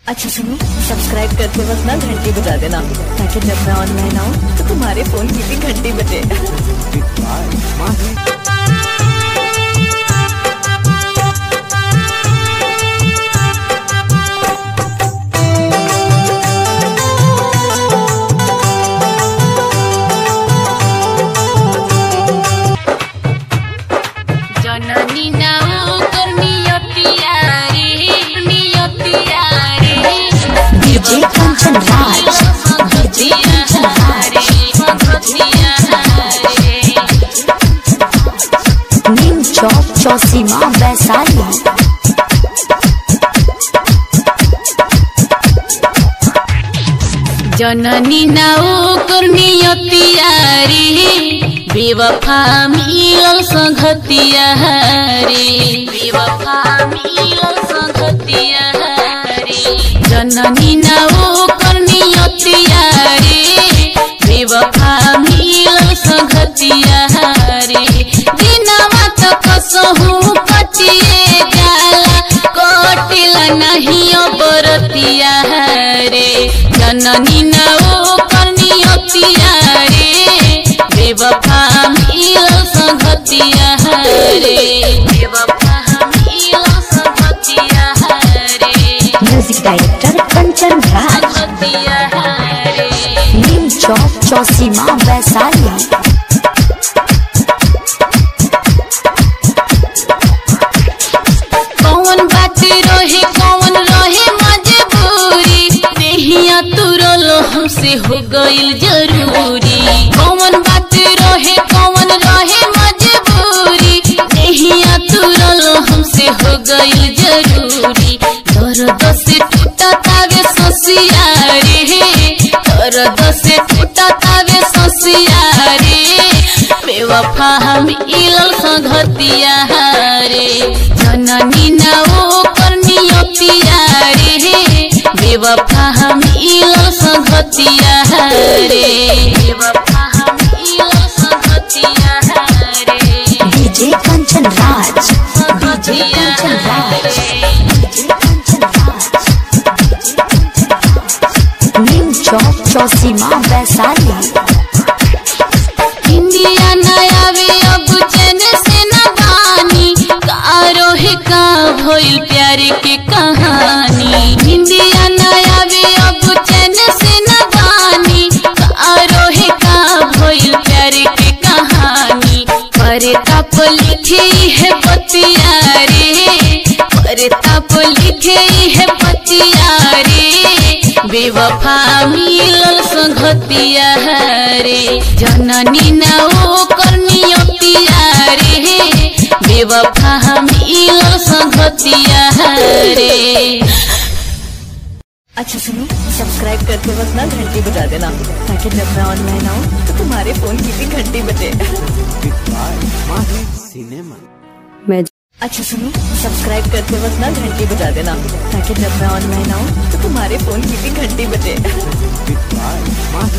अच्छा सुनो, सब्सक्राइब करते वक्त ना घंटी बजा देना, ताकि जब मैं ऑनलाइन आऊँ तो तुम्हारे फोन की भी घंटी बजे। जननी नाउ कर्मियतिया रे डीजे कंचन राज, डीजे कंचन राज, नीम चौक चौसीमा वैशाली। जननी नाउ कर्मियतिया रे बेवफा मिलल संगतिया रे, बेवफा मिलल संगतिया रे। जननी नाउ कर्मियतिया रे बेवफा मिलल संगतिया रे। दिनमा त कसहु कटिए जाला, कटिला नहीं बरतिया रे। जननी नाउ कर्मियतिया रे बेवफा मिलल संगतिया रे, बेवफा मिलल संगतिया रे। म्यूजिक डायरेक्टर कंचन राज, संगतिया रे। नीम चौक चौसीमा वैशाली। कौन बात रहे कौन रहे मजबूरी, नहिया तुरल हमसे हो गइल जरूरी। कौन बात रहे कौन रहे मजबूरी, नहिया तुरल हमसे हो गइल जरूरी। दर्द से टूटा तावे ससिया रे, दर्द से टूटा तावे ससिया रे। बेवफा मिलल संगतिया रे। जननी नाउ कर्मियतिया रे बेवफा मिलल संगतिया रे, बेवफा मिलल संगतिया रे। DJ Kanchan Raj, DJ Kanchan Raj, DJ Kanchan Raj, Neem Chowk Chausima Vaishali. India नया वे अब चैन से न बानी, कारो है का भइल प्यार के कहानी। इंडिया नया वे अब चैन से न बानी, कारो है का भइल प्यार के कहानी। परे ताप लिखे है पतिया रे, परे ताप लिखे है पतिया रे। बेवफा मिलल संगतिया रे। जननी नाउ कर्मियतिया रे बेवफा मिलल संगतिया रे। अच्छा सुनो, सब्सक्राइब करते वक्त ना घंटी बजा देना, ताकि जब मैं ऑनलाइन आऊँ तो तुम्हारे फोन की भी घंटी बजे। अच्छा सुनो, सब्सक्राइब करते वक्त ना घंटी बजा देना, ताकि जब मैं ऑनलाइन आऊँ तो तुम्हारे फोन की भी घंटी बजे।